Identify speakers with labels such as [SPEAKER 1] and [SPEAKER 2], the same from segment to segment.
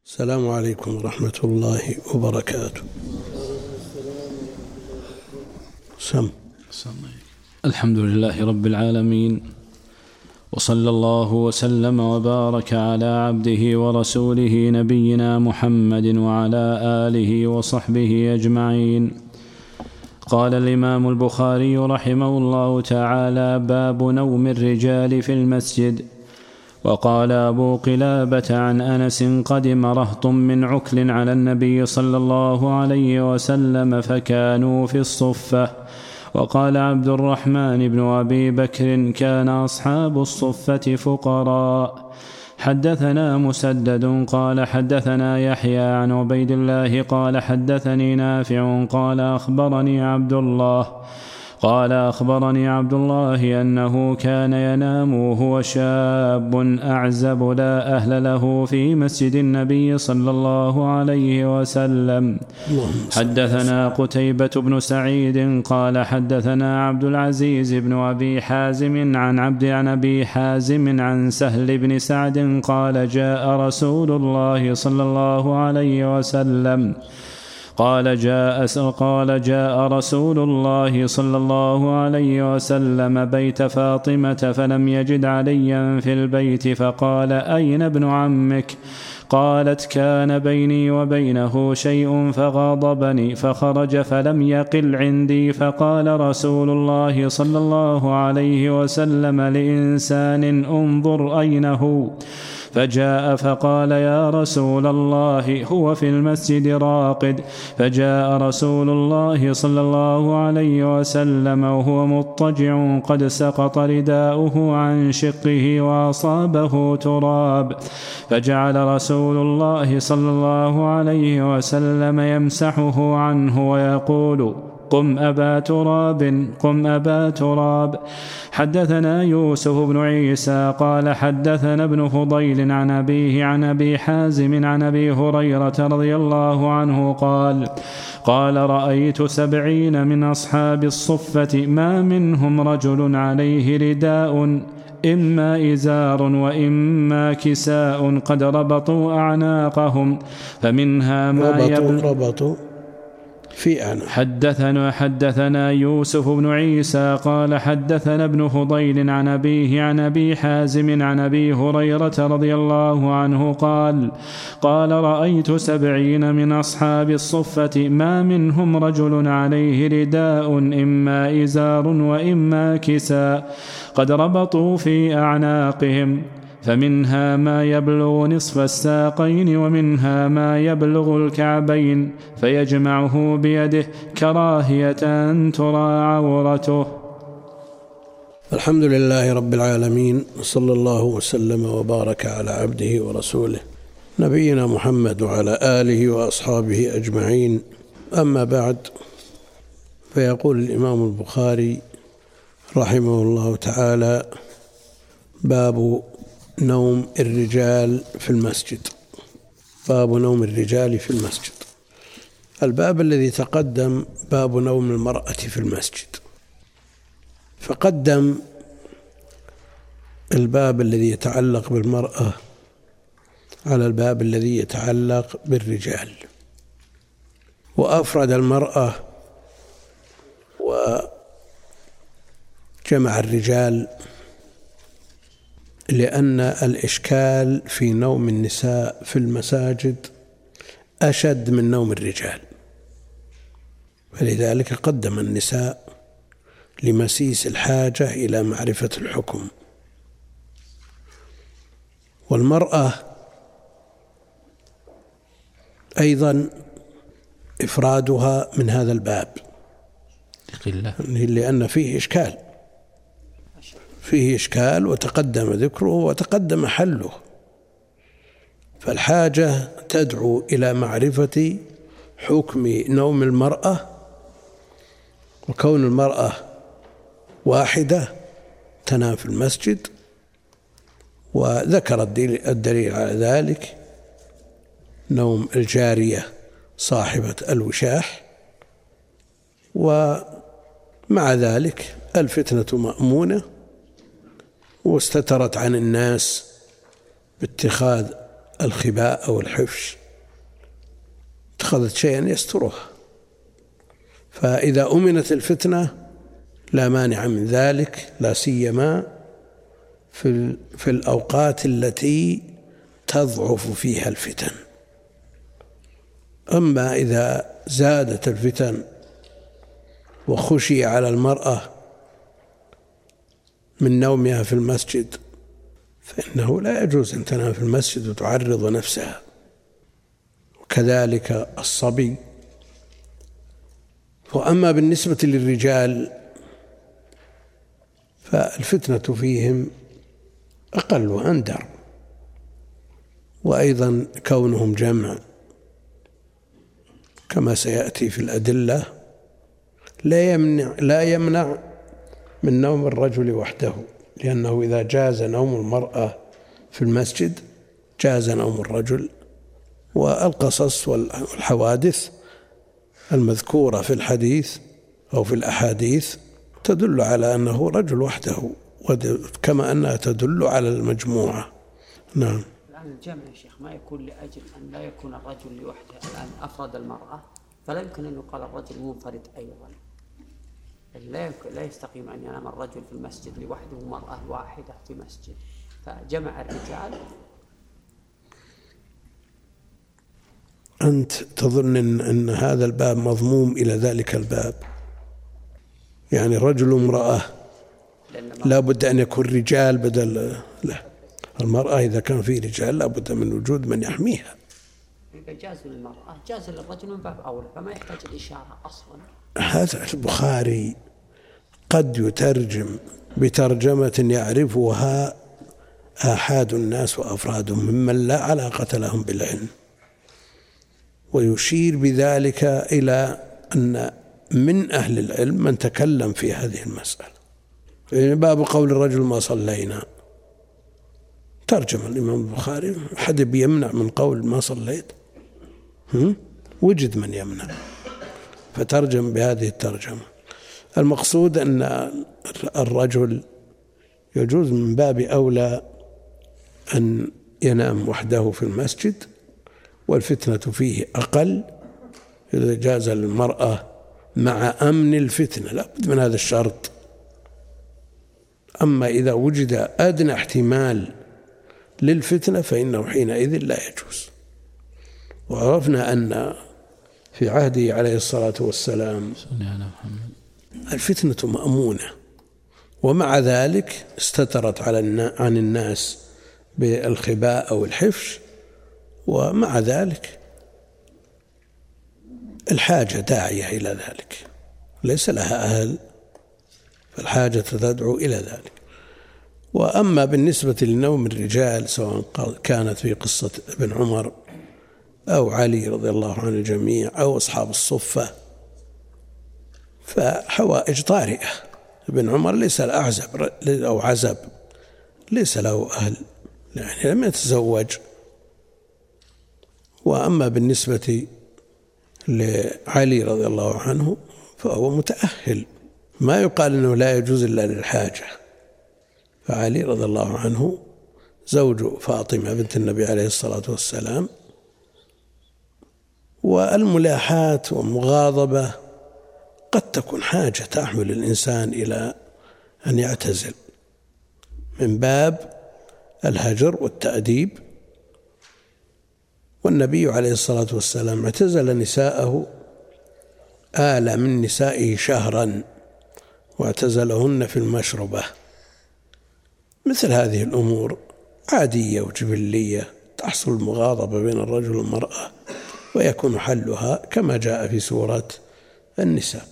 [SPEAKER 1] السلام عليكم ورحمة الله وبركاته.
[SPEAKER 2] الحمد لله رب العالمين، وصلى الله وسلم وبارك على عبده ورسوله نبينا محمد وعلى آله وصحبه أجمعين. قال الإمام البخاري رحمه الله تعالى: باب نوم الرجال في المسجد. وقال أبو قلابة عن أنس: قدم رهط من عكل على النبي صلى الله عليه وسلم فكانوا في الصفة. وقال عبد الرحمن بن أبي بكر: كان أصحاب الصفة فقراء. حدثنا مسدد قال حدثنا يحيى عن عبيد الله قال حدثني نافع قال أخبرني عبد الله أنه كان ينام وهو شاب أعزب لا أهل له في مسجد النبي صلى الله عليه وسلم. حدثنا قتيبة بن سعيد قال حدثنا عبد العزيز بن أبي حازم عن أبي حازم عن سهل بن سعد قال: جاء رسول الله صلى الله عليه وسلم جاء رسول الله صلى الله عليه وسلم بيت فاطمة فلم يجد عليا في البيت فقال: أين ابن عمك؟ قالت: كان بيني وبينه شيء فغاضبني فخرج فلم يقل عندي. فقال رسول الله صلى الله عليه وسلم لإنسان: انظر أين هو؟ فجاء فقال: يا رسول الله هو في المسجد راقد. فجاء رسول الله صلى الله عليه وسلم وهو مضطجع قد سقط رداؤه عن شقه وأصابه تراب، فجعل رسول الله صلى الله عليه وسلم يمسحه عنه ويقول: قم أبا تراب. حدثنا يوسف بن عيسى قال حدثنا ابن فضيل عن أبيه عن أبي حازم عن أبي هريرة رضي الله عنه قال: رأيت 70 من أصحاب الصفة ما منهم رجل عليه رداء إما إزار وإما كساء قد ربطوا أعناقهم فمنها ما
[SPEAKER 1] ربطوا في أعناق.
[SPEAKER 2] حدثنا يوسف بن عيسى قال حدثنا ابن فضيل عن أبيه عن أبي حازم عن أبي هريرة رضي الله عنه قال: رأيت 70 من أصحاب الصفة ما منهم رجل عليه رداء إما إزار وإما كساء قد ربطوا في أعناقهم فمنها ما يبلغ نصف الساقين ومنها ما يبلغ الكعبين فيجمعه بيده كراهية أن ترى عورته.
[SPEAKER 1] الحمد لله رب العالمين، صلى الله وسلم وبارك على عبده ورسوله نبينا محمد وعلى آله وأصحابه أجمعين. أما بعد، فيقول الإمام البخاري رحمه الله تعالى: باب نوم الرجال في المسجد. باب نوم الرجال في المسجد. الباب الذي تقدم باب نوم المرأة في المسجد، فقدم الباب الذي يتعلق بالمرأة على الباب الذي يتعلق بالرجال، وأفرد المرأة وجمع الرجال، لأن الإشكال في نوم النساء في المساجد أشد من نوم الرجال، فلذلك قدم النساء لمسيس الحاجة إلى معرفة الحكم. والمرأة أيضا إفرادها من هذا الباب لأن فيه إشكال وتقدم ذكره وتقدم حله، فالحاجة تدعو إلى معرفة حكم نوم المرأة، وكون المرأة واحدة تنام في المسجد. وذكر الدليل على ذلك نوم الجارية صاحبة الوشاح، ومع ذلك الفتنة مأمونة واستترت عن الناس باتخاذ الخباء أو الحفش اتخذت شيئا يسترها، فإذا أمنت الفتنة لا مانع من ذلك، لا سيما في الأوقات التي تضعف فيها الفتن. أما إذا زادت الفتن وخشي على المرأة من نومها في المسجد فإنه لا يجوز أن تنام في المسجد وتعرض نفسها، وكذلك الصبي. وأما بالنسبة للرجال فالفتنة فيهم أقل وأندر، وأيضا كونهم جمع كما سيأتي في الأدلة لا يمنع من نوم الرجل وحده، لأنه إذا جاز نوم المرأة في المسجد جاز نوم الرجل. والقصص والحوادث المذكورة في الحديث أو في الأحاديث تدل على أنه رجل وحده، كما أنها تدل على المجموعة. نعم.
[SPEAKER 3] الآن الجمع يا شيخ ما يكون لأجل أن لا يكون الرجل لوحده، الآن أفرد المرأة فلا يمكن أن يقال الرجل منفرد أيضا، لا يستقيم أن ينام الرجل في المسجد لوحده ومرأة واحدة في مسجد، فجمع الرجال.
[SPEAKER 1] أنت تظن أن هذا الباب مضموم إلى ذلك الباب، يعني رجل وامرأة لا بد أن يكون رجال بدل لا، المرأة إذا كان فيه رجال لا بد من وجود من يحميها.
[SPEAKER 3] إذا جاز للمرأة جاز للرجل من باب أولى، فما يحتاج الإشارة أصلا.
[SPEAKER 1] هذا البخاري قد يترجم بترجمة يعرفها آحاد الناس وأفرادهم ممن لا علاقة لهم بالعلم، ويشير بذلك إلى أن من أهل العلم من تكلم في هذه المسألة. يعني باب قول الرجل ما صلينا، ترجم الإمام البخاري حد بيمنع من قول ما صليت، وجد من يمنع فترجم بهذه الترجمة. المقصود أن الرجل يجوز من باب أولى أن ينام وحده في المسجد، والفتنة فيه أقل إذا جاز للمرأة مع أمن الفتنة، لا بد من هذا الشرط. أما إذا وجد أدنى احتمال للفتنة فإنه حينئذ لا يجوز. وعرفنا أن في عهده عليه الصلاة والسلام الفتنة مأمونة، ومع ذلك استترت عن الناس بالخباء أو الحفش، ومع ذلك الحاجة داعية إلى ذلك، ليس لها أهل فالحاجة تدعو إلى ذلك. وأما بالنسبة لنوم الرجال سواء كانت في قصة ابن عمر أو علي رضي الله عن الجميع أو أصحاب الصفة فحوائج طارئة. ابن عمر ليس الأعزب أو عزب، ليس له أهل، يعني لم يتزوج. وأما بالنسبة لعلي رضي الله عنه فهو متأهل، ما يقال أنه لا يجوز إلا للحاجة. فعلي رضي الله عنه زوج فاطمة بنت النبي عليه الصلاة والسلام، والملاحاة والمغاضبة قد تكون حاجة تحمل الإنسان إلى أن يعتزل من باب الهجر والتأديب. والنبي عليه الصلاة والسلام اعتزل نساءه آل من نسائه شهرا واعتزلهن في المشربة. مثل هذه الأمور عادية وجبلية، تحصل المغاضبة بين الرجل والمرأة ويكون حلها كما جاء في سورة النساء،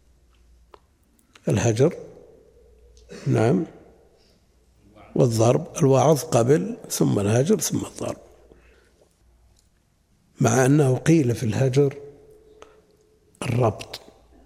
[SPEAKER 1] الهجر نعم والضرب، الوعظ قبل ثم الهجر ثم الضرب، مع أنه قيل في الهجر الربط،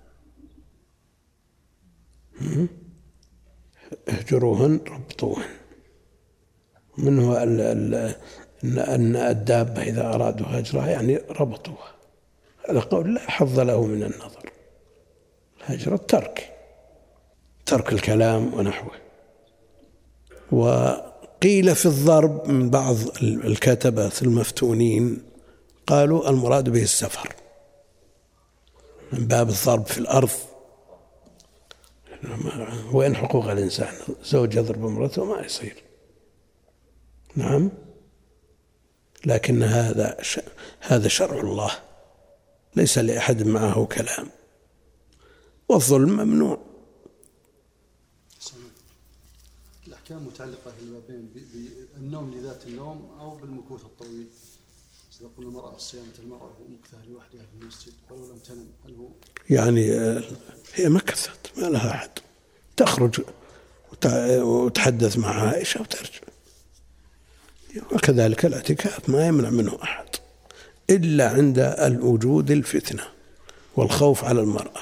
[SPEAKER 1] اهجروهن ربطوهن، منه أن الدابة إذا أرادوا هجرها يعني ربطوها، هذا قول لا حظ له من النظر. الهجر الترك الكلام ونحوه. قيل في الضرب من بعض الكتبة المفتونين قالوا المراد به السفر من باب الضرب في الأرض. وين حقوق الإنسان؟ زوج يضرب امرأته ما يصير. نعم، لكن هذا شرع الله، ليس لأحد معه كلام، والظلم ممنوع.
[SPEAKER 4] الأحكام متعلقة في البابين بالنوم لذات النوم أو بالمكوث الطويل. إذا قلنا المرأة صيامة المرأة ومكثها لوحدها في المسجد ولو لم تنم، هل هو
[SPEAKER 1] يعني هي مكثت ما لها أحد، تخرج وتحدث مع عائشة وترجع. وكذلك الاعتكاف ما يمنع منه أحد إلا عند الوجود الفتنة والخوف على المرأة.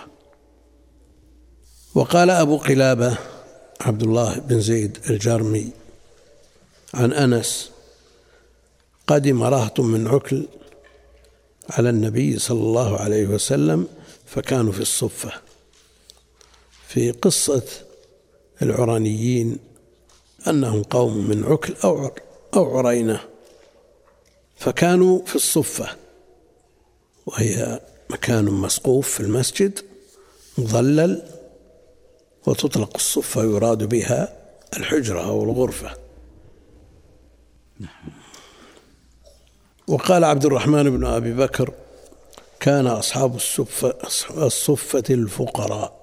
[SPEAKER 1] وقال أبو قلابة عبد الله بن زيد الجرمي عن أنس: قدم رهط من عكل على النبي صلى الله عليه وسلم فكانوا في الصفة. في قصة العرانيين أنهم قوم من عكل أو عرينة، فكانوا في الصفة، وهي مكان مسقوف في المسجد مظلل، وتطلق الصفة يراد بها الحجرة أو الغرفة. وقال عبد الرحمن بن أبي بكر: كان أصحاب الصفة الفقراء،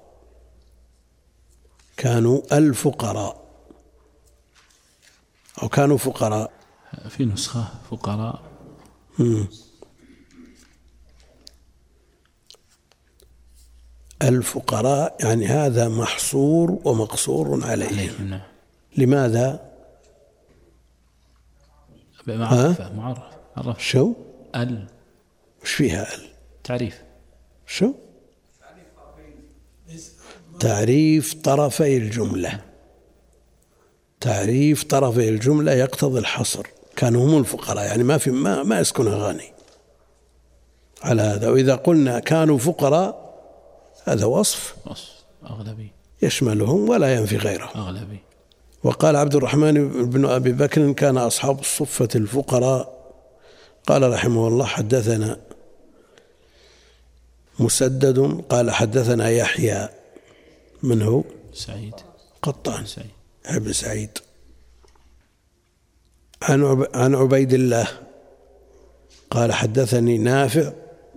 [SPEAKER 1] كانوا الفقراء أو كانوا فقراء.
[SPEAKER 2] في نسخة فقراء.
[SPEAKER 1] الفقراء يعني هذا محصور ومقصور عليهم. لماذا؟
[SPEAKER 2] معرفة.
[SPEAKER 1] شو؟ وش فيها
[SPEAKER 2] تعريف.
[SPEAKER 1] شو؟ تعريف طرفي الجملة. تعريف طرفي الجملة يقتضي الحصر. كانوا هم الفقراء يعني ما يسكنها غني على هذا. وإذا قلنا كانوا فقراء هذا وصف
[SPEAKER 2] أغلبي
[SPEAKER 1] يشملهم ولا ينفي غيره.
[SPEAKER 2] أغلبي.
[SPEAKER 1] وقال عبد الرحمن بن أبي بكر: كان أصحاب الصفة الفقراء. قال رحمه الله: حدثنا مسدد قال حدثنا يحيى منه
[SPEAKER 2] سعيد
[SPEAKER 1] قطان ابن سعيد عن عبيد الله قال حدثني نافع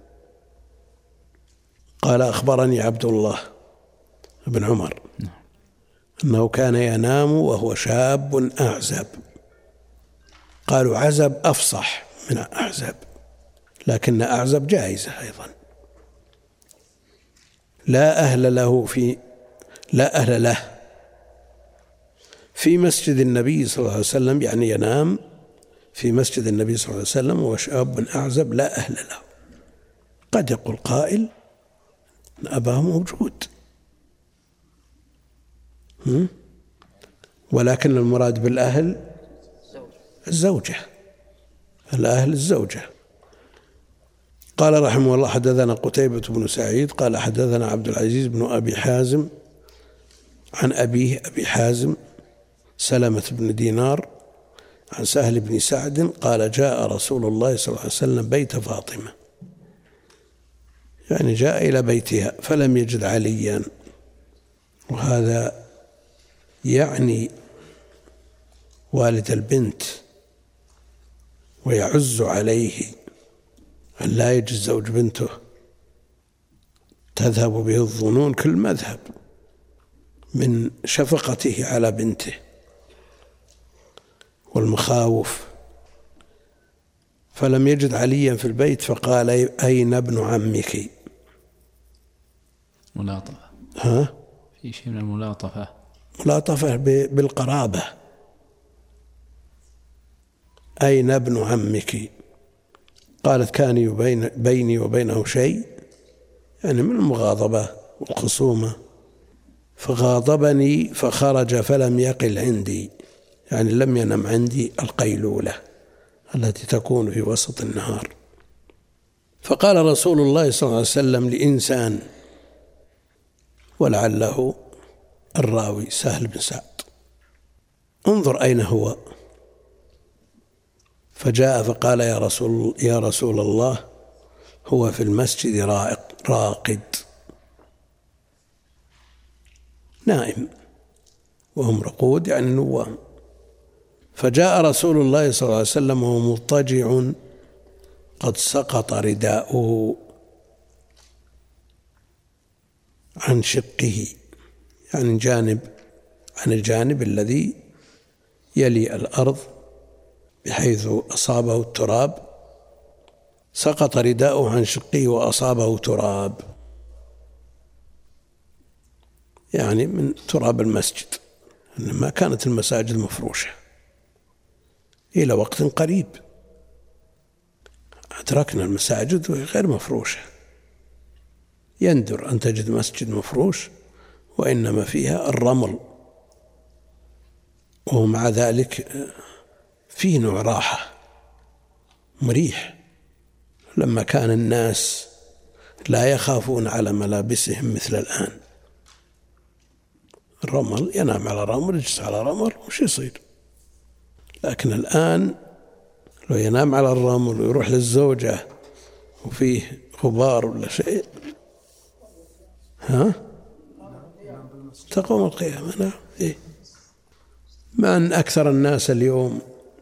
[SPEAKER 1] قال أخبرني عبد الله بن عمر أنه كان ينام وهو شاب أعزب. قالوا عزب أفصح من أعزب، لكن أعزب جائزة أيضا. لا أهل له في مسجد النبي صلى الله عليه وسلم، يعني ينام في مسجد النبي صلى الله عليه وسلم وهو شاب أعزب لا أهل له. قد يقول قائل أباه موجود، ولكن المراد بالأهل الزوجة، الأهل الزوجة. قال رحمه الله: حدثنا قتيبة بن سعيد قال حدثنا عبد العزيز بن أبي حازم عن أبيه أبي حازم سلمة بن دينار عن سهل بن سعد قال: جاء رسول الله صلى الله عليه وسلم بيت فاطمة، يعني جاء إلى بيتها فلم يجد عليا. وهذا يعني والد البنت، ويعز عليه أن لا يجد زوج بنته، تذهب به الظنون كل مذهب من شفقته على بنته والمخاوف. فلم يجد عليا في البيت فقال: أين ابن عمك؟
[SPEAKER 2] ملاطفة. في شيء من الملاطفة.
[SPEAKER 1] ملاطفة بالقرابة. أين ابن عمك؟ قالت: كان بيني وبينه شيء، يعني من المغاضبة والخصومة، فغاضبني فخرج فلم يقل عندي، يعني لم ينم عندي القيلولة التي تكون في وسط النهار. فقال رسول الله صلى الله عليه وسلم لإنسان، ولعله الراوي سهل بن سعد: انظر أين هو. فجاء فقال يا رسول الله هو في المسجد راقد نائم، وهم رقود يعني نوام. فجاء رسول الله صلى الله عليه وسلم وهو مضطجع قد سقط رداؤه عن شقه، يعني عن الجانب الذي يلي الأرض بحيث أصابه التراب، سقط رداؤه عن شقه وأصابه تراب، يعني من تراب المسجد، إنما كانت المساجد مفروشة إلى وقت قريب، أدركنا المساجد وهي غير مفروشة. يندر أن تجد مسجد مفروش، وإنما فيها الرمل، ومع ذلك فيه نوع راحة مريح، لما كان الناس لا يخافون على ملابسهم مثل الآن. الرمل ينام على رمل، يجلس على رمل، وش يصير؟ لكن الآن لو ينام على الرمل ويروح للزوجة وفيه غبار ولا شيء، تقوم القيامة. نعم. مع أن أكثر الناس اليوم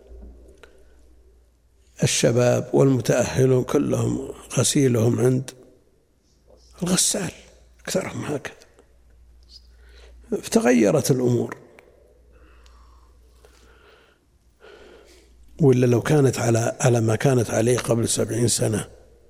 [SPEAKER 1] الشباب والمتأهلون كلهم غسيلهم عند الغسال، أكثرهم هكذا، فتغيرت الأمور. وإلا لو كانت على ما كانت عليه قبل 70 سنة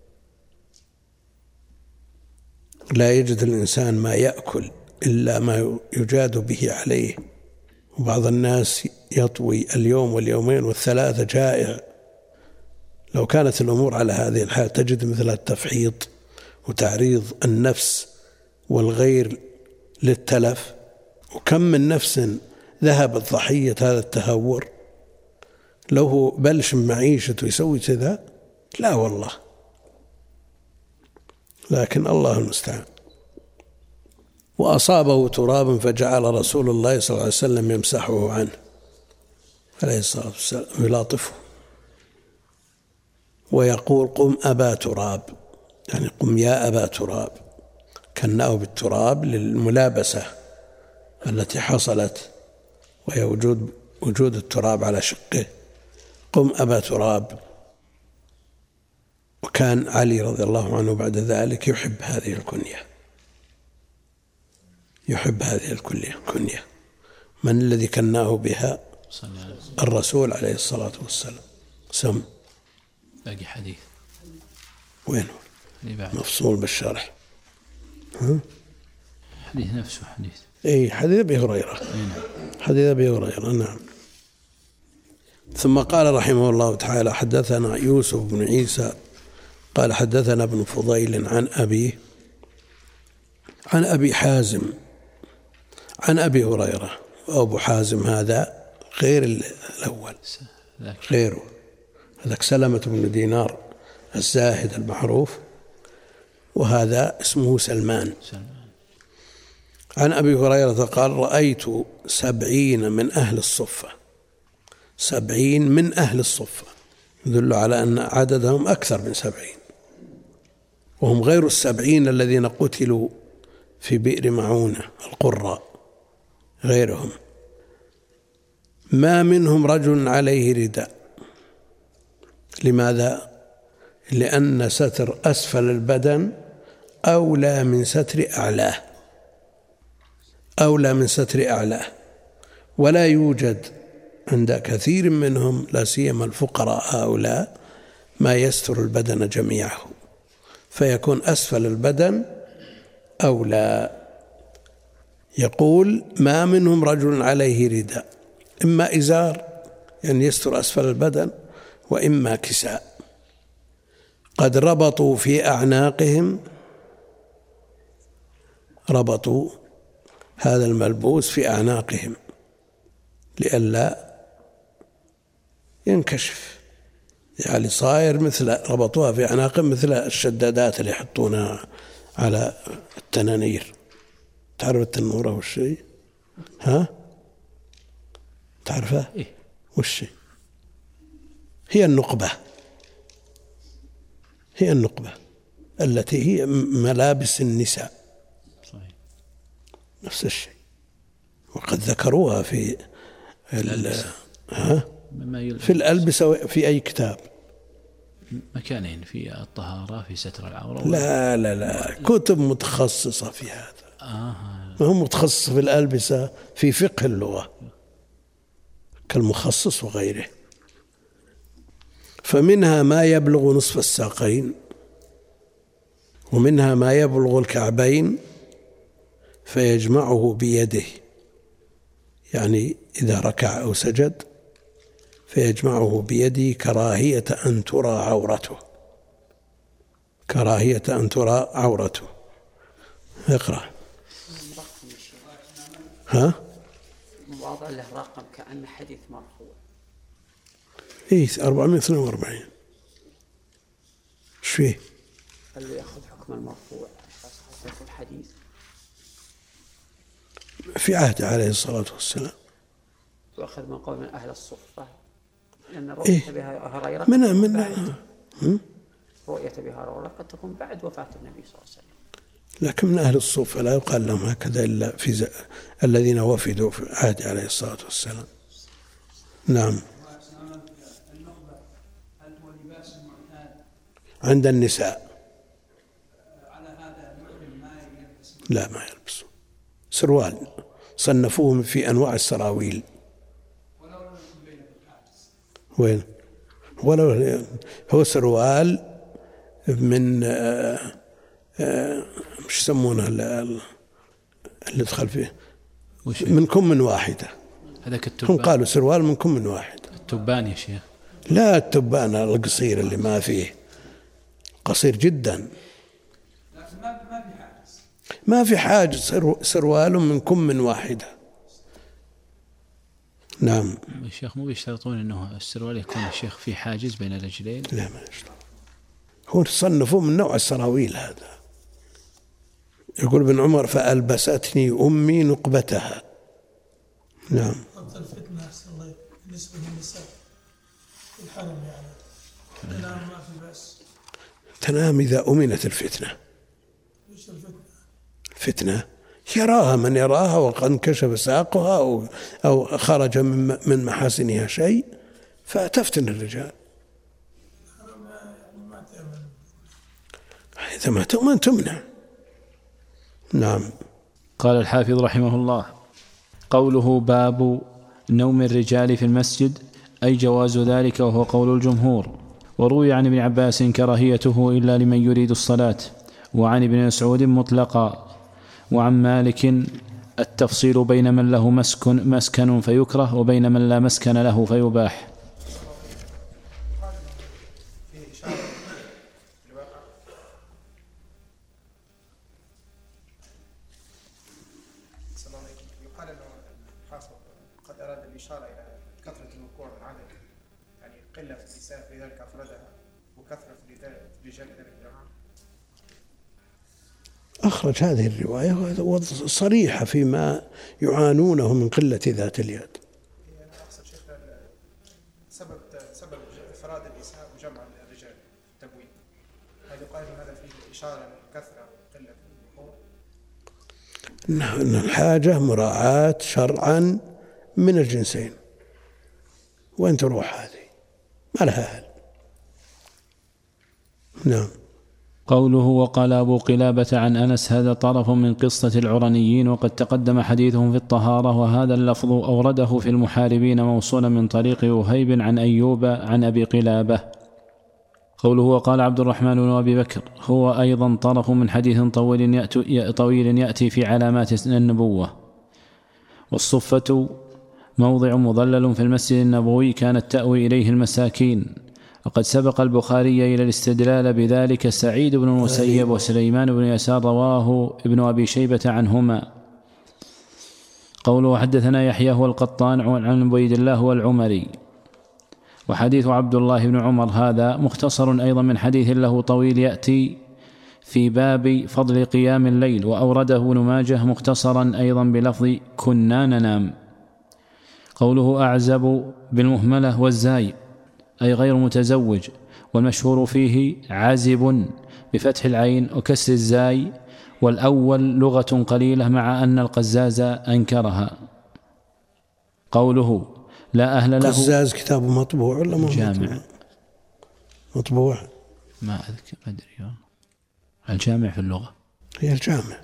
[SPEAKER 1] لا يجد الإنسان ما يأكل إلا ما يجاد به عليه، وبعض الناس يطوي اليوم واليومين والثلاثة جائع. لو كانت الأمور على هذه الحال تجد مثل التفحيط وتعريض النفس والغير للتلف، وكم من نفس ذهبت ضحية هذا التهور. لو هو بلش معيشته يسوي كذا، لا والله، لكن الله المستعان. وأصابه تراب فجعل رسول الله صلى الله عليه وسلم يمسحه عنه عليه الصلاة والسلام، يلاطفه ويقول قم أبا تراب، يعني قم يا أبا تراب، كناه بالتراب للملابسة التي حصلت، وهي وجود التراب على شقه. قم أبا تراب. وكان علي رضي الله عنه بعد ذلك يحب هذه الكنية. من الذي كناه بها؟ الرسول عليه الصلاة والسلام. سم
[SPEAKER 2] باقي حديث
[SPEAKER 1] وين مفصول بالشرح؟
[SPEAKER 2] حديث نفسه
[SPEAKER 1] حديث أبي هريرة. حديث أبي هريرة. نعم. ثم قال رحمه الله تعالى حدثنا يوسف بن عيسى قال حدثنا ابن فضيل عن أبيه عن أبي حازم عن أبي هريرة. وأبو حازم هذا غير الأول، غيره، هذاك سلمة بن دينار الزاهد المعروف، وهذا اسمه سلمان. عن أبي هريرة قال رأيت 70 من أهل الصفة. 70 من أهل الصفة يدل على أن عددهم أكثر من 70، وهم غير 70 الذين قتلوا في بئر معونة القراء، غيرهم. ما منهم رجل عليه رداء. لماذا؟ لأن ستر أسفل البدن أولى من ستر أعلاه، ولا يوجد عند كثير منهم لا سيما الفقراء هؤلاء ما يستر البدن جميعه، فيكون أسفل البدن أولى. يقول ما منهم رجل عليه رداء، إما إزار يعني يستر أسفل البدن، وإما كساء. قد ربطوا في أعناقهم، ربطوا هذا الملبوس في أعناقهم لئلا ينكشف، يعني صاير مثل ربطوها في أعناقهم مثل الشدادات اللي يحطونها على التنانير. تعرف التنورة والشيء؟ تعرفها؟ وش هي النقبة التي هي ملابس النساء. صحيح. نفس الشيء، وقد ذكروها في الألبسة في أي كتاب.
[SPEAKER 2] مكانين، في الطهارة، في ستر العورة.
[SPEAKER 1] لا كتب متخصصة في هذا. ما هو متخصص في الألبسة، في فقه اللغة كالمخصص وغيره. فمنها ما يبلغ نصف الساقين، ومنها ما يبلغ الكعبين فيجمعه بيده، يعني إذا ركع أو سجد فيجمعه بيده كراهية أن ترى عورته. اقرأ.
[SPEAKER 3] وضع له رقم كأن حديث مرفوع.
[SPEAKER 1] 442. ايش فيه؟
[SPEAKER 3] قال له يأخذ حكم المرفوع حسب الحديث
[SPEAKER 1] في عهده عليه الصلاة والسلام،
[SPEAKER 3] وأخذ من قول من أهل الصفة، لأن رؤية بها هريرة رؤية بها هريرة قد تكون بعد وفاة النبي صلى الله عليه وسلم.
[SPEAKER 1] لكن من أهل الصفة لا يقال لهم هكذا إلا في الذين وفدوا في عهد عليه الصلاة والسلام. نعم. عند النساء لا ما يلبسون سروال، صنفوهم في أنواع السراويل. وين؟ ولو هو سروال من مش يسمونه اللي يدخل فيه من كم واحدة.
[SPEAKER 2] هذاك التبان.
[SPEAKER 1] هم قالوا سروال من كم واحد.
[SPEAKER 2] التبان يا شيخ.
[SPEAKER 1] لا التبان القصير اللي ما فيه، قصير جدا. ما في حاجز، سروال من كم واحدة. نعم.
[SPEAKER 2] الشيخ مو بيشترطون انه السروال يكون الشيخ في حاجز بين الرجلين؟
[SPEAKER 1] لا ما يشترط. هو صنفوه من نوع السراويل هذا. يقول ابن عمر فألبستني أمي نقبتها. نعم.
[SPEAKER 5] أفضل فتنة الله بالنسبة للنساء في الحرم، يعني تنام ما في بأس.
[SPEAKER 1] تنام إذا أمنت الفتنة.
[SPEAKER 5] إيش الفتنة؟
[SPEAKER 1] فتنة يراها من يراها وقد انكشف ساقها أو خرج من محاسنها شيء فتفتن الرجال. إذا ما تؤمن تمنع. نعم.
[SPEAKER 2] قال الحافظ رحمه الله: قوله باب نوم الرجال في المسجد أي جواز ذلك، وهو قول الجمهور. وروي عن ابن عباس كراهيته إلا لمن يريد الصلاة، وعن ابن مسعود مطلقا، وعن مالك التفصيل بين من له مسكن فيكره وبين من لا مسكن له فيباح.
[SPEAKER 1] أخرج هذه الرواية صريحة فيما يعانونه من قلة ذات اليد.
[SPEAKER 6] أنا أقصد شيخنا سبب إفراد النساء وجمع الرجال تبويب، هل يقال هذا فيه إشارة للكثرة وقلة النقول؟
[SPEAKER 1] إن الحاجة مراعاة شرعا من الجنسين، وين تروح هذه ما لها أهل. نعم.
[SPEAKER 2] قوله وقال أبو قلابة عن أنس هذا طرف من قصة العرنيين، وقد تقدم حديثهم في الطهارة، وهذا اللفظ أورده في المحاربين موصولا من طريق وهيب عن أيوب عن أبي قلابة. قوله وقال عبد الرحمن بن أبي بكر هو أيضا طرف من حديث طويل يأتي في علامات النبوة. والصفة موضع مظلل في المسجد النبوي كانت تأوي إليه المساكين، وقد سبق البخاري إلى الاستدلال بذلك سعيد بن المسيب وسليمان بن يسار رواه ابن أبي شيبة عنهما. قوله حدثنا يحيى هو القطان عن عبيد الله والعمري. وحديث عبد الله بن عمر هذا مختصر أيضا من حديث له طويل يأتي في باب فضل قيام الليل، وأورده ابن ماجه مختصرا أيضا بلفظ كنا ننام. قوله أعزب بالمهملة والزاي أي غير متزوج، والمشهور فيه عازب بفتح العين وكسر الزاي، والأول لغة قليلة مع أن القزاز أنكرها. قوله لا أهل له.
[SPEAKER 1] قزاز كتابه مطبوع ولا ما
[SPEAKER 2] جامع؟
[SPEAKER 1] مطبوع
[SPEAKER 2] ما أذكر، ما أدري. الجامع في اللغة
[SPEAKER 1] هي الجامع.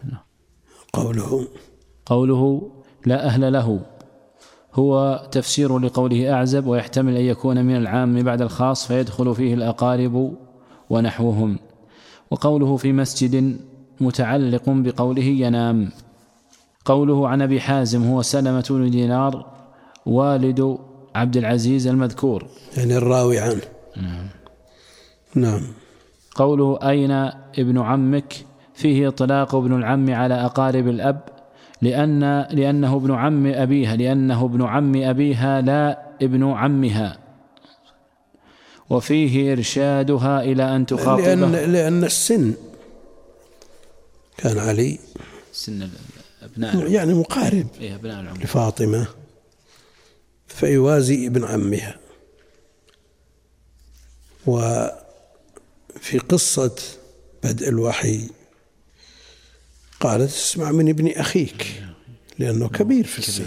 [SPEAKER 2] قوله لا أهل له هو تفسير لقوله أعزب، ويحتمل أن يكون من العام بعد الخاص فيدخل فيه الأقارب ونحوهم. وقوله في مسجد متعلق بقوله ينام. قوله عن أبي حازم هو سلمة بن دينار والد عبد العزيز المذكور،
[SPEAKER 1] يعني الراوي عنه. نعم.
[SPEAKER 2] قوله أين ابن عمك فيه إطلاق ابن العم على أقارب الأب، لأنه ابن عم أبيها لا ابن عمها، وفيه إرشادها إلى أن تخاطبه
[SPEAKER 1] لأن السن كان علي
[SPEAKER 2] سن أبناء
[SPEAKER 1] يعني مقارب لفاطمة، فيوازي ابن عمها. وفي قصة بدء الوحي قالت اسمع من ابن أخيك لأنه كبير في السن.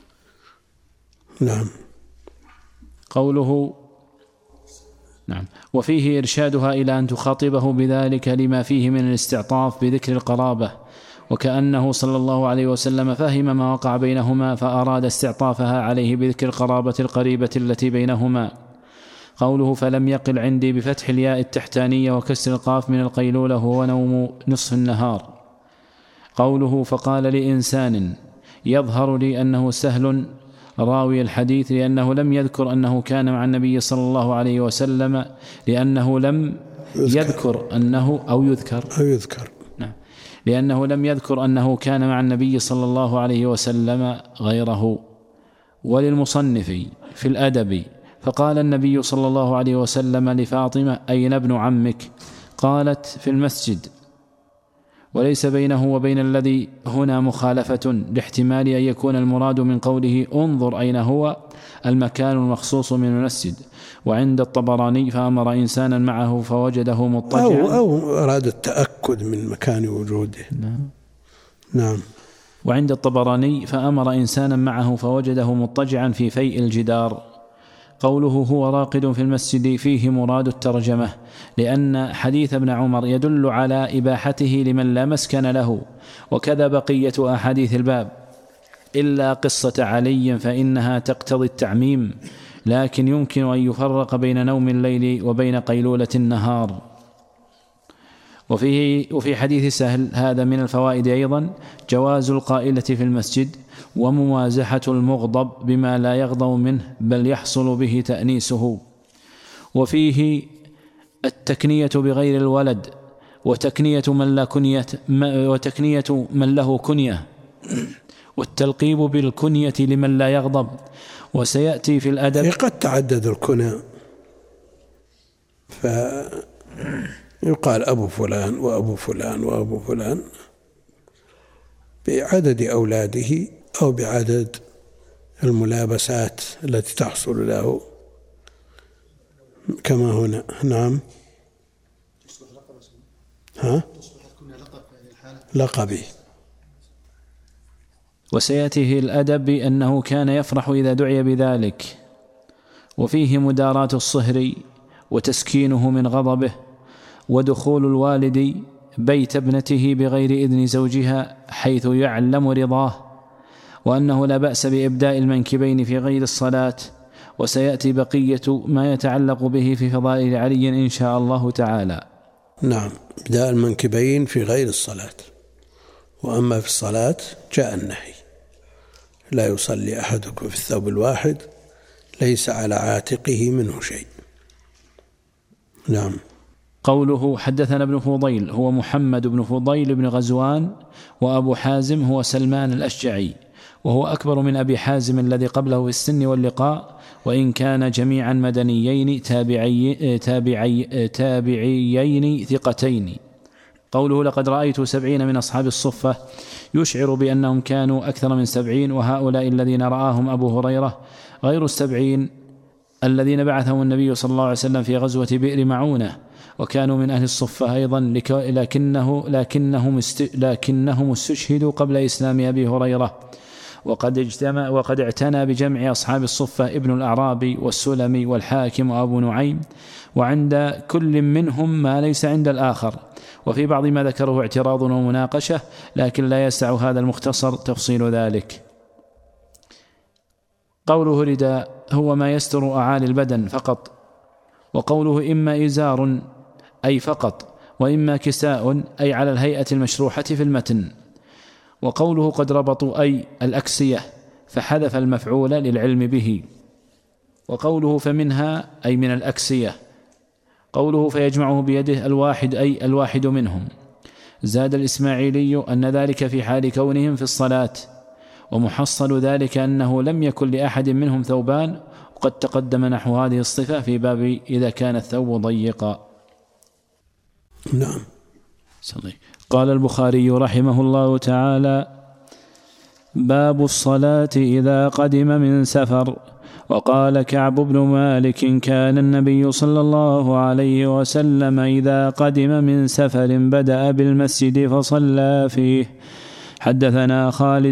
[SPEAKER 1] نعم.
[SPEAKER 2] قوله نعم وفيه إرشادها إلى أن تخاطبه بذلك لما فيه من الاستعطاف بذكر القرابة، وكأنه صلى الله عليه وسلم فهم ما وقع بينهما فأراد استعطافها عليه بذكر القرابة القريبة التي بينهما. قوله فلم يقل عندي بفتح الياء التحتانية وكسر القاف من القيلولة هو نوم نصف النهار. قوله فقال لإنسان يظهر لي أنه سهل راوي الحديث، لأنه لم يذكر أنه كان مع النبي صلى الله عليه وسلم، لأنه لم يذكر أنه أو يذكر نعم، لأنه لم يذكر أنه كان مع النبي صلى الله عليه وسلم غيره. وللمصنف في الأدب فقال النبي صلى الله عليه وسلم لفاطمة أين ابن عمك؟ قالت في المسجد، وليس بينه وبين الذي هنا مخالفة، لاحتمال أن يكون المراد من قوله انظر أين هو المكان المخصوص من المسجد. وعند الطبراني فأمر إنسانا معه فوجده مضطجعا،
[SPEAKER 1] أو أراد التأكد من مكان وجوده. نعم.
[SPEAKER 2] وعند الطبراني فأمر إنسانا معه فوجده مضطجعا في فيء الجدار. قوله هو راقد في المسجد فيه مراد الترجمة، لأن حديث ابن عمر يدل على إباحته لمن لا مسكن له، وكذا بقية أحاديث الباب، إلا قصة علي فإنها تقتضي التعميم، لكن يمكن أن يفرق بين نوم الليل وبين قيلولة النهار. وفي حديث سهل هذا من الفوائد أيضا جواز القائلة في المسجد، وممازحة المغضب بما لا يغضب منه بل يحصل به تأنيسه. وفيه التكنية بغير الولد، وتكنية من له كنية، والتلقيب بالكنية لمن لا يغضب. وسيأتي في الأدب
[SPEAKER 1] قد تعدد الكنى، فيقال أبو فلان وأبو فلان وأبو فلان بعدد أولاده أو بعدد الملابسات التي تحصل له كما هنا. نعم. لقبي.
[SPEAKER 2] وسيأتيه الأدب بأنه كان يفرح إذا دعي بذلك. وفيه مداراة الصهر وتسكينه من غضبه، ودخول الوالد بيت ابنته بغير إذن زوجها حيث يعلم رضاه، وأنه لا بأس بإبداء المنكبين في غير الصلاة. وسيأتي بقية ما يتعلق به في فضائل علي إن شاء الله تعالى.
[SPEAKER 1] نعم، إبداء المنكبين في غير الصلاة، وأما في الصلاة جاء النهي: لا يصلي أحدكم في الثوب الواحد ليس على عاتقه منه شيء. نعم.
[SPEAKER 2] قوله حدثنا ابن فضيل هو محمد بن فضيل بن غزوان، وأبو حازم هو سلمان الأشجعي، وهو أكبر من أبي حازم الذي قبله في السن واللقاء، وإن كان جميعا مدنيين تابعيين ثقتين. قوله لقد رأيت 70 من أصحاب الصفة يشعر بأنهم كانوا أكثر من 70، وهؤلاء الذين رآهم أبو هريرة غير 70 الذين بعثهم النبي صلى الله عليه وسلم في غزوة بئر معونة، وكانوا من أهل الصفة أيضا، لكنهم استشهدوا قبل إسلام أبي هريرة. وقد اعتنى بجمع أصحاب الصفة ابن الأعرابي والسلمي والحاكم وأبو نعيم، وعند كل منهم ما ليس عند الآخر، وفي بعض ما ذكره اعتراض ومناقشة، لكن لا يسع هذا المختصر تفصيل ذلك. قوله رداء هو ما يستر أعالي البدن فقط، وقوله إما إزار أي فقط، وإما كساء أي على الهيئة المشروحة في المتن. وقوله قد ربطوا أي الأكسية، فحذف المفعول للعلم به. وقوله فمنها أي من الأكسية. قوله فيجمعه بيده الواحد أي الواحد منهم. زاد الإسماعيلي أن ذلك في حال كونهم في الصلاة، ومحصل ذلك أنه لم يكن لأحد منهم ثوبان، وقد تقدم نحو هذه الصفة في باب إذا كان الثوب ضيقا.
[SPEAKER 1] نعم.
[SPEAKER 2] قال البخاري رحمه الله تعالى: باب الصلاة إذا قدم من سفر. وقال كعب بن مالك: كان النبي صلى الله عليه وسلم إذا قدم من سفر بدأ بالمسجد فصلى فيه. حدثنا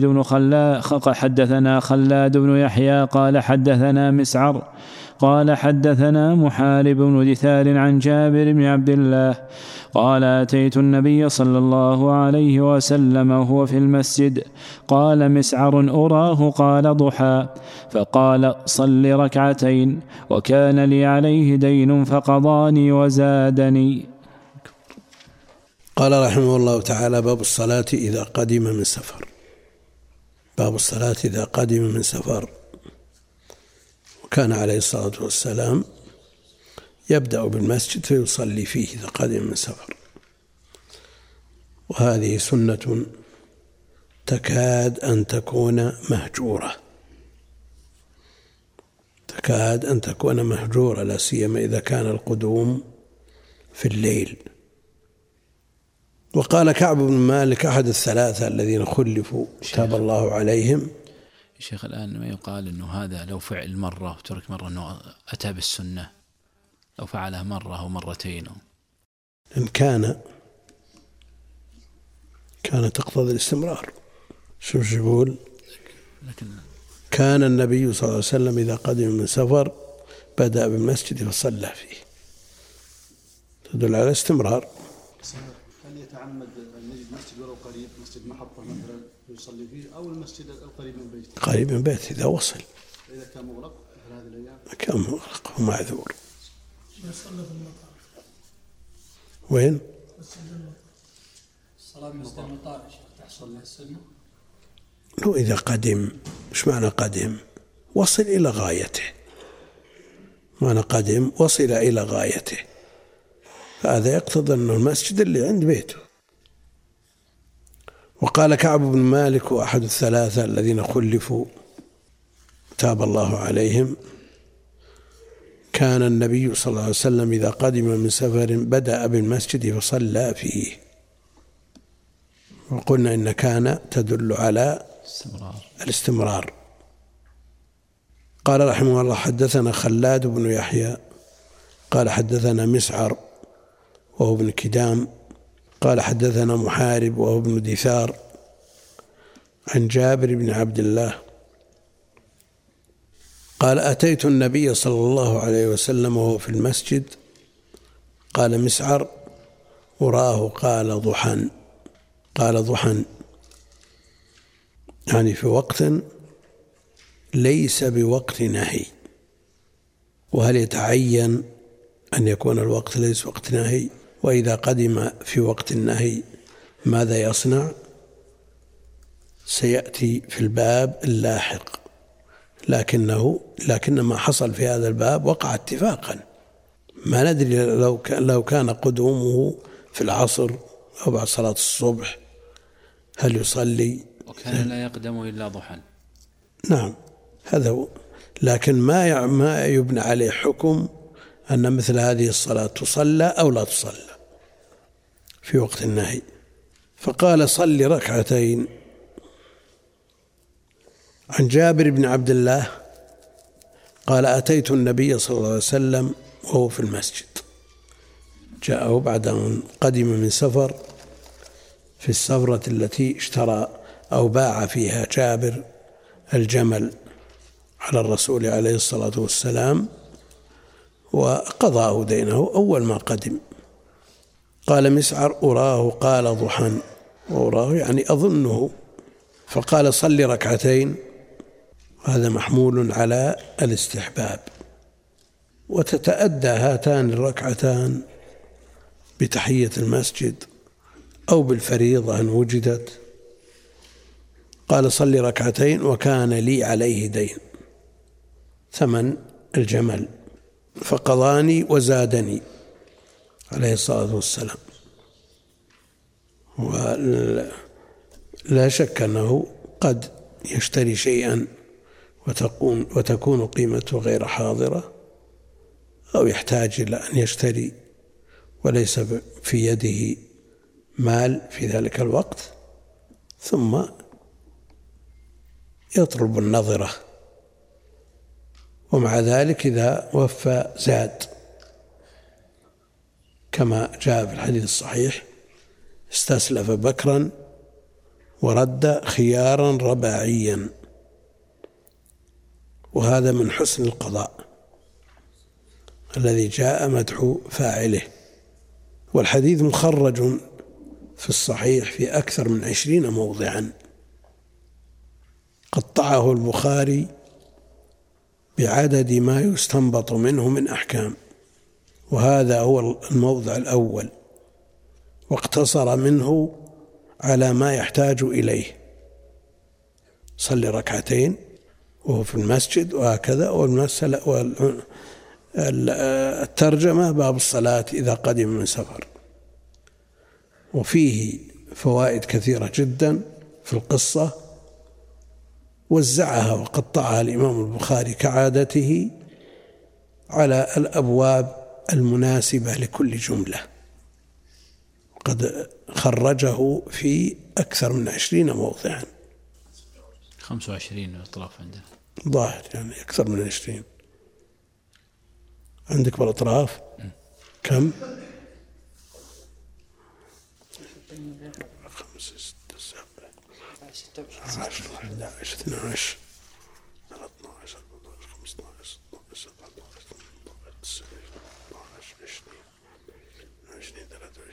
[SPEAKER 2] خلاد بن يحيى قال حدثنا مسعر قال حدثنا محارب بن دثار عن جابر بن عبد الله قال: أتيت النبي صلى الله عليه وسلم وهو في المسجد. قال مسعر: أراه قال ضحى. فقال: صل ركعتين، وكان لي عليه دين فقضاني وزادني.
[SPEAKER 1] قال رحمه الله تعالى: باب الصلاة إذا قدم من سفر. باب الصلاة إذا قدم من سفر. وكان عليه الصلاة والسلام يبدأ بالمسجد فيصلي فيه إذا قدم من سفر، وهذه سنة تكاد أن تكون مهجورة، تكاد أن تكون مهجورة، لا سيما إذا كان القدوم في الليل. وقال كعب بن مالك أحد الثلاثة الذين خلفوا تاب الله عليهم.
[SPEAKER 2] الشيخ الآن ما يقال أنه هذا لو فعل مرة وترك مرة أنه أتى بالسنة، لو فعلها مرة أو مرتين،
[SPEAKER 1] إن كان تقتضي الاستمرار. شوف يقول: كان النبي صلى الله عليه وسلم إذا قدم من سفر بدأ بالمسجد فصلى فيه، تدل على استمرار.
[SPEAKER 4] هل يتعمد أن يجد مسجد ولو قريب، مسجد محطة مثلا يصلي فيه، أو المسجد القريب من بيته؟
[SPEAKER 1] قريب من بيته إذا وصل.
[SPEAKER 4] إذا كان مغلق في هذه الأيام
[SPEAKER 1] كان مغلق ومعذور.
[SPEAKER 5] يصلي في المطار.
[SPEAKER 1] وين؟
[SPEAKER 7] الصلاة مسجد المطار تحصل له السنة؟
[SPEAKER 1] لو إذا قدم، إيش معنى قدم؟ وصل إلى غايته. معنى قدم وصل إلى غايته، هذا يقتضي أنه المسجد اللي عند بيته. وقال كعب بن مالك وأحد الثلاثة الذين خلفوا تاب الله عليهم: كان النبي صلى الله عليه وسلم إذا قدم من سفر بدأ بالمسجد فصلى فيه. وقلنا إن كان تدل على الاستمرار. قال رحمه الله: حدثنا خلاد بن يحيى قال حدثنا مسعر وهو ابن كدام قال حدثنا محارب وهو ابن دثار عن جابر بن عبد الله قال: أتيت النبي صلى الله عليه وسلم وهو في المسجد. قال مسعر: أراه قال ضحى. قال ضحى يعني في وقت ليس بوقت نهي. وهل يتعين أن يكون الوقت ليس وقت نهي؟ وإذا قدم في وقت النهي ماذا يصنع؟ سيأتي في الباب اللاحق، لكن ما حصل في هذا الباب وقع اتفاقا. ما ندري لو كان قدومه في العصر أو بعد صلاة الصبح هل يصلي؟
[SPEAKER 2] وكان لا يقدم إلا ضحى.
[SPEAKER 1] نعم، هذا هو. لكن ما يبنى عليه حكم أن مثل هذه الصلاة تصلى أو لا تصلى في وقت النهي. فقال: صل ركعتين. عن جابر بن عبد الله قال: أتيت النبي صلى الله عليه وسلم وهو في المسجد. جاءه بعد أن قدم من سفر، في السفرة التي اشترى أو باع فيها جابر الجمل على الرسول عليه الصلاة والسلام، وقضاه دينه أول ما قدم. قال مسعر: أراه قال ضحى، وأراه يعني أظنه، فقال: صل ركعتين. هذا محمول على الاستحباب، وتتأدى هاتان الركعتان بتحية المسجد أو بالفريضة إن وجدت. قال: صل ركعتين وكان لي عليه دين، ثمن الجمل، فقضاني وزادني عليه الصلاة والسلام. ولا شك أنه قد يشتري شيئا وتكون قيمته غير حاضرة، أو يحتاج إلى أن يشتري وليس في يده مال في ذلك الوقت، ثم يطلب النظرة، ومع ذلك إذا وفى زاد، كما جاء في الحديث الصحيح: استسلف بكرا ورد خيارا رباعيا. وهذا من حسن القضاء الذي جاء مدح فاعله. والحديث مخرج في الصحيح في أكثر من 20 موضعا، قطعه البخاري بعدد ما يستنبط منه من أحكام، وهذا هو الموضع الأول، واقتصر منه على ما يحتاج إليه: صلي ركعتين وهو في المسجد، وهكذا. والترجمة باب الصلاة إذا قدم من سفر. وفيه فوائد كثيرة جدا في القصة، وزعها وقطعها الإمام البخاري كعادته على الأبواب المناسبة لكل جملة، قد خرجه في أكثر من 20 موضعا.
[SPEAKER 2] 25 أطراف عندنا
[SPEAKER 1] ظاهر، يعني أكثر من 20 عندك بالأطراف. كم؟ 5 6 7 10 11 12 13 14 15 16 17 18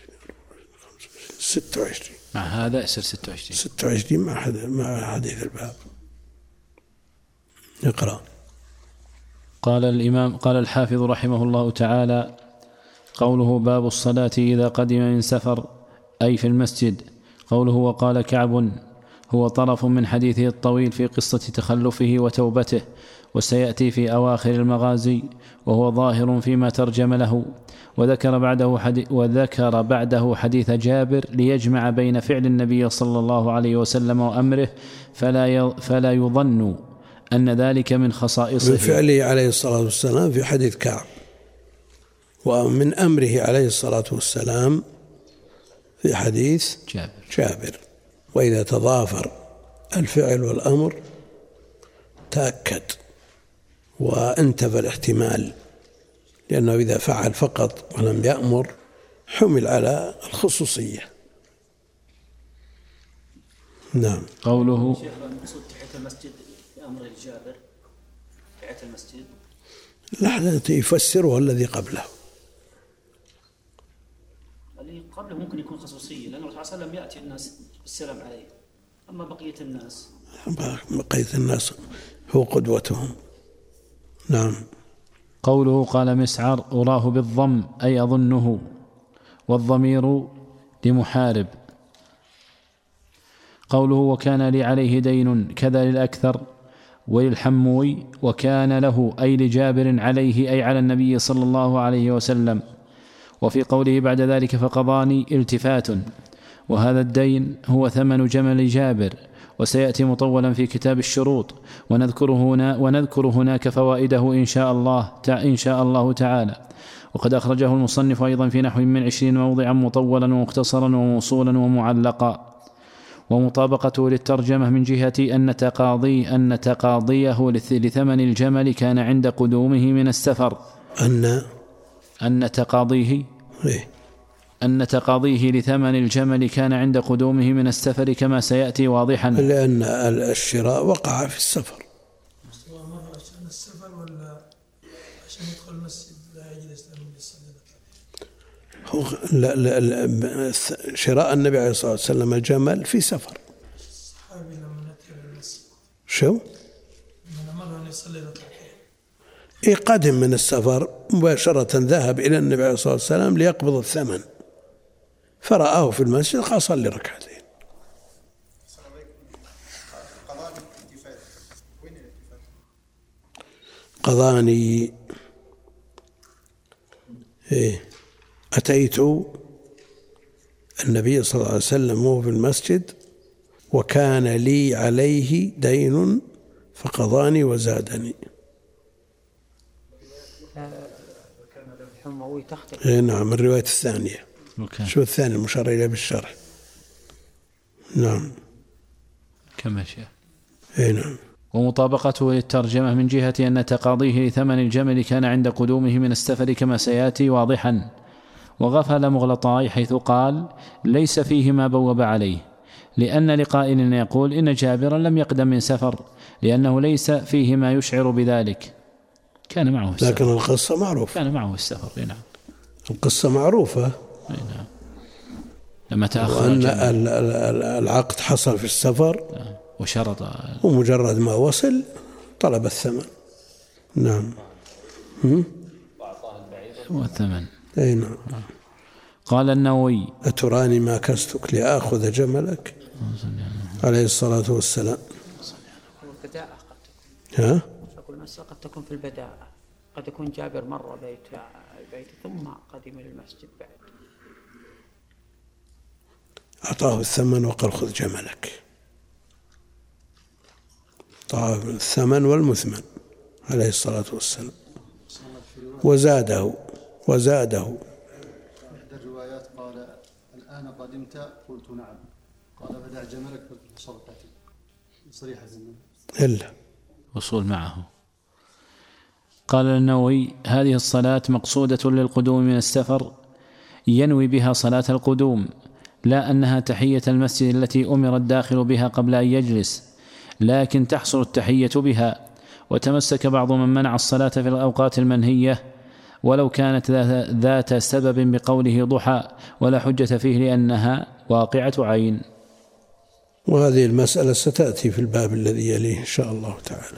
[SPEAKER 1] 26
[SPEAKER 2] مع هذا يصير 26
[SPEAKER 1] مع حديث الباب. اقرأ.
[SPEAKER 2] قال الحافظ رحمه الله تعالى: قوله باب الصلاة إذا قدم من سفر، أي في المسجد. قوله وقال كعب هو طرف من حديثه الطويل في قصة تخلفه وتوبته، وسيأتي في أواخر المغازي، وهو ظاهر فيما ترجم له. وذكر بعده حديث جابر ليجمع بين فعل النبي صلى الله عليه وسلم وأمره، فلا يظن أن ذلك من خصائصه.
[SPEAKER 1] من فعله عليه الصلاة والسلام في حديث كعب، ومن أمره عليه الصلاة والسلام في حديث جابر. وإذا تضافر الفعل والأمر تأكد وانتفى الاحتمال، لأنه إذا فعل فقط ولم يأمر حمل على الخصوصية. نعم.
[SPEAKER 2] قوله
[SPEAKER 7] شيخ المقصود تحية المسجد بأمر الجابر، تحية المسجد
[SPEAKER 1] لا يفسره الذي قبله.
[SPEAKER 7] اللي قبله ممكن يكون خصوصية، لأن الرسول صلى الله عليه وسلم يأتي الناس بالسلام عليه، أما بقية الناس
[SPEAKER 1] هو قدوتهم. نعم.
[SPEAKER 2] قوله قال مسعر أراه بالضم أي أظنه، والضمير لمحارب. قوله وكان لي عليه دين كذا للأكثر وللحموي، وكان له أي لجابر عليه أي على النبي صلى الله عليه وسلم. وفي قوله بعد ذلك فقضاني التفات، وهذا الدين هو ثمن جمل جابر، وسيأتي مطولا في كتاب الشروط، ونذكر هناك فوائده إن شاء الله تعالى. وقد أخرجه المصنف أيضا في نحو من 20 موضعا مطولا ومختصرا وموصولا ومعلقا. ومطابقته للترجمة من جهة أن تقاضيه لثمن الجمل كان عند قدومه من السفر. أن تقاضيه لثمن الجمل كان عند قدومه من السفر كما سيأتي واضحا.
[SPEAKER 1] لأن الشراء وقع في السفر.
[SPEAKER 5] عشان السفر ولا عشان يدخل المسجد لا يجلس
[SPEAKER 1] لا شراء النبي عليه الصلاة والسلام الجمل في سفر.
[SPEAKER 5] الصحابي لما نأتي للمسجد
[SPEAKER 1] شو؟
[SPEAKER 5] من أمر أن يصلي ركعتين.
[SPEAKER 1] قدم من السفر مباشرة ذهب إلى النبي عليه الصلاة والسلام ليقبض الثمن، فرآه في المسجد قال صلي ركعتين. قضاني أتيت النبي صلى الله عليه وسلم وهو في المسجد وكان لي عليه دين فقضاني وزادني.
[SPEAKER 3] الحموي تختلف.
[SPEAKER 1] نعم الرواية الثانية. شو الثاني المشار إليه بالشرح؟ نعم
[SPEAKER 2] كما شاء.
[SPEAKER 1] نعم.
[SPEAKER 2] ومطابقته للترجمة من جهة أن تقاضيه لثمن الجمل كان عند قدومه من السفر كما سيأتي واضحا. وغفل مغلطاي حيث قال ليس فيه ما بوب عليه، لأن لقائل يقول إن جابرا لم يقدم من سفر لأنه ليس فيه ما يشعر بذلك، كان معه السفر.
[SPEAKER 1] لكن القصة معروفة.
[SPEAKER 2] كان معه السفر. نعم
[SPEAKER 1] القصة معروفة.
[SPEAKER 2] نعم. لما تأخر
[SPEAKER 1] وأن العقد حصل في السفر
[SPEAKER 2] وشرط
[SPEAKER 1] ومجرد ما وصل طلب الثمن. نعم.
[SPEAKER 2] والثمن.
[SPEAKER 1] أي نعم.
[SPEAKER 2] قال النووي
[SPEAKER 1] أتراني ما كستك لآخذ جملك عليه الصلاة والسلام.
[SPEAKER 3] البداءة قد تكون.
[SPEAKER 1] ها؟
[SPEAKER 3] أقول المسألة قد تكون في البداءة، قد يكون جابر مر بيت ثم قدم للمسجد بعد.
[SPEAKER 1] أعطاه الثمن وقال خذ جملك. أعطاه الثمن والمثمن عليه الصلاة والسلام وزاده.
[SPEAKER 4] إحدى الروايات قال الآن قدمت؟ قلت نعم. قال بدع جملك بصرقتي صريحة
[SPEAKER 1] إلا
[SPEAKER 2] وصول معه. قال النووي هذه الصلاة مقصودة للقدوم من السفر ينوي بها صلاة القدوم، لا أنها تحية المسجد التي أمر الداخل بها قبل أن يجلس، لكن تحصل التحية بها. وتمسك بعض من منع الصلاة في الأوقات المنهية ولو كانت ذات سبب بقوله ضحى، ولا حجة فيه لأنها واقعة عين.
[SPEAKER 1] وهذه المسألة ستأتي في الباب الذي يليه إن شاء الله تعالى.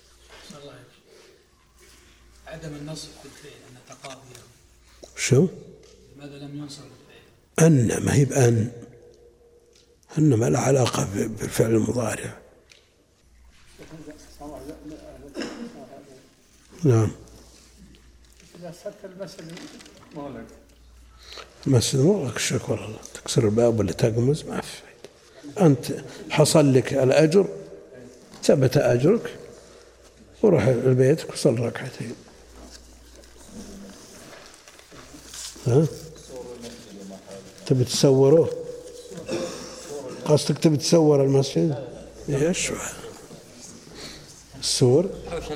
[SPEAKER 5] عدم النصب في الفعل أن تقاضيه.
[SPEAKER 1] شو؟
[SPEAKER 5] لماذا لم ينصب الفعل؟
[SPEAKER 1] أن ما هي بأن، أن ما لا علاقة بالفعل المضارع. نعم.
[SPEAKER 6] إذا سكت المسجد مغلق.
[SPEAKER 1] المسجد مغلق شكرا الله، تكسر الباب ولا تقمز ما في فايدة. أنت حصل لك الأجر، ثبت أجرك، وروح لبيتك وصل ركعتين. ها؟ تبي تصوره؟ قصدك تبي تصور المسجد؟ ايش؟ السور؟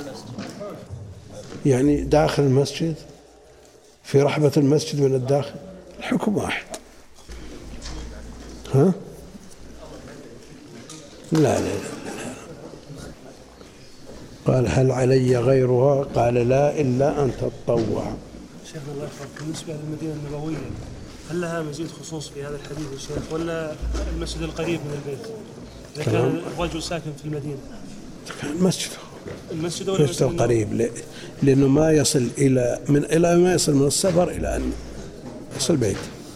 [SPEAKER 1] يعني داخل المسجد، في رحبة المسجد من الداخل، الحكم واحد. ها؟ لا. قال هل علي غيرها؟ قال لا إلا أن تتطوع.
[SPEAKER 5] شيخ الله يحفظك، بالنسبة للمدينة النبوية هل لها مزيد خصوص في هذا الحديث يا شيخ، ولا المسجد القريب من البيت إذا كان الرجل ساكن في المدينة؟
[SPEAKER 1] كان المسجد القريب، لأنه ما يصل إلى ما يصل من السفر إلى أن يصل بيت.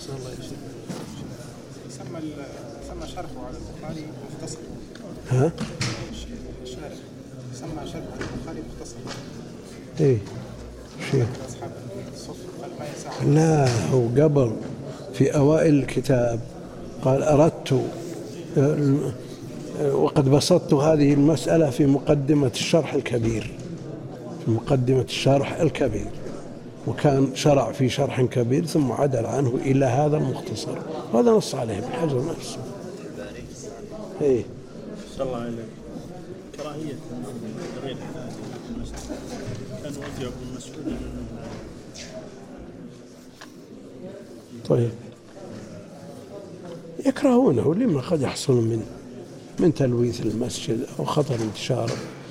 [SPEAKER 6] سمى شرحه على البخاري مختصر.
[SPEAKER 1] ها؟
[SPEAKER 6] الشارح سمى شرحه على البخاري مختصر.
[SPEAKER 1] إيه شيء. لا هو قبل في أوائل الكتاب قال أردت وقد بسطت هذه المسألة في مقدمة الشرح الكبير، وكان شرع في شرح كبير ثم عدل عنه إلى هذا المختصر، وهذا نص عليه ابن حجر نفسه. إيه.
[SPEAKER 8] صلى الله عليه كراهية غير حلال في المسجد كان وجه ابن مسعود.
[SPEAKER 1] طيب يكرهونه لما قد يحصل من تلويث المسجد أو خطر انتشار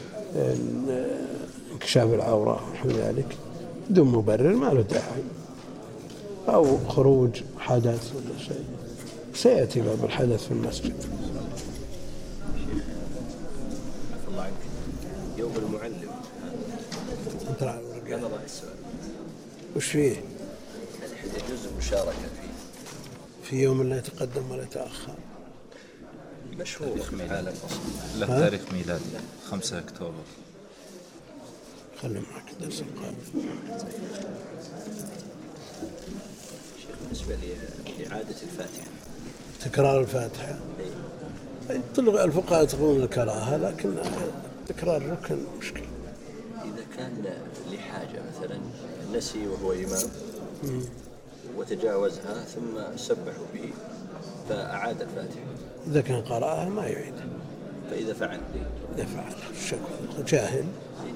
[SPEAKER 1] انكشاف العورة ونحو ذلك بدون مبرر ما له داعي، أو خروج حدث ولا شيء. سيأتي باب الحدث في المسجد.
[SPEAKER 9] الله عنك يوم المعلم
[SPEAKER 1] انت
[SPEAKER 9] هذا راح السؤال
[SPEAKER 1] وش فيه؟
[SPEAKER 9] يعني يجوز المشاركة فيه
[SPEAKER 1] في يوم لا يتقدم ولا يتأخر.
[SPEAKER 9] مشهور في العالم
[SPEAKER 10] له تاريخ ميلادي 5 أكتوبر.
[SPEAKER 1] خلي معك الدرس القادم.
[SPEAKER 9] شيخ بالنسبة لإعادة الفاتحة
[SPEAKER 1] تكرار الفاتحة الفقهاء يتقولون الكراهة، لكن تكرار الركن مشكلة.
[SPEAKER 9] إذا كان لحاجة مثلا نسي وهو إمام وتجاوزها ثم سبحوا به فأعاد الفاتحة،
[SPEAKER 1] إذا كان قرأها ما يعيد.
[SPEAKER 9] فإذا فعل
[SPEAKER 1] الشكوى جاهل،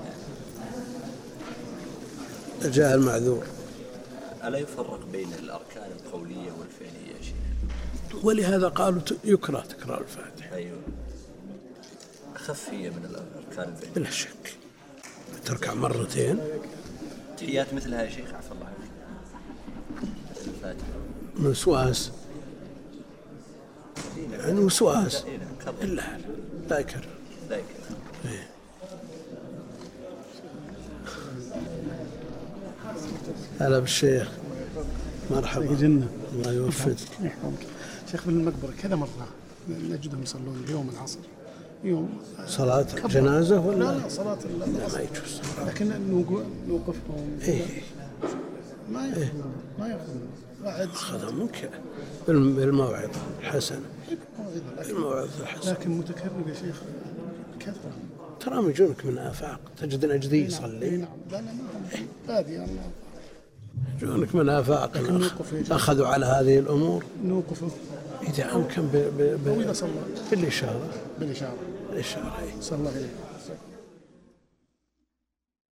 [SPEAKER 1] الجاهل معذور.
[SPEAKER 9] ألا يفرق بين الأركان القولية والفعلية يا شيخ؟
[SPEAKER 1] ولهذا قالوا يكره تكرار الفاتحة.
[SPEAKER 9] أيوة أخف هي من الأركان الفعلية
[SPEAKER 1] بلا شك. تركع مرتين
[SPEAKER 9] تحيات مثلها يا شيخ عفى الله عنك الفاتحة
[SPEAKER 1] من وسواس، يعني وسواس لا يكرر. هلا بالشيخ، مرحبا.
[SPEAKER 11] جنة.
[SPEAKER 1] الله يوفقك.
[SPEAKER 11] شيخ في المقبرة كذا مرة نجدهم يصلون اليوم العصر، يوم
[SPEAKER 1] صلاة جنازة ولا
[SPEAKER 11] لا صلاة
[SPEAKER 1] لا ما يجوز،
[SPEAKER 11] لكن نوقفهم ما يأخذون
[SPEAKER 1] أخذها منك بالموعظة الحسنة. الموعظة الحسنة
[SPEAKER 11] لكن متكرر يا شيخ كثرة.
[SPEAKER 1] ترى يجونك من آفاق، تجد نجدي يصلي.
[SPEAKER 11] نعم لا بادي الله
[SPEAKER 1] يجونك من آفاق أخذوا على هذه الأمور.
[SPEAKER 11] نوقفه
[SPEAKER 1] إذا أمكن بالإشارة.
[SPEAKER 11] بالإشارة
[SPEAKER 1] صلى الله عليه.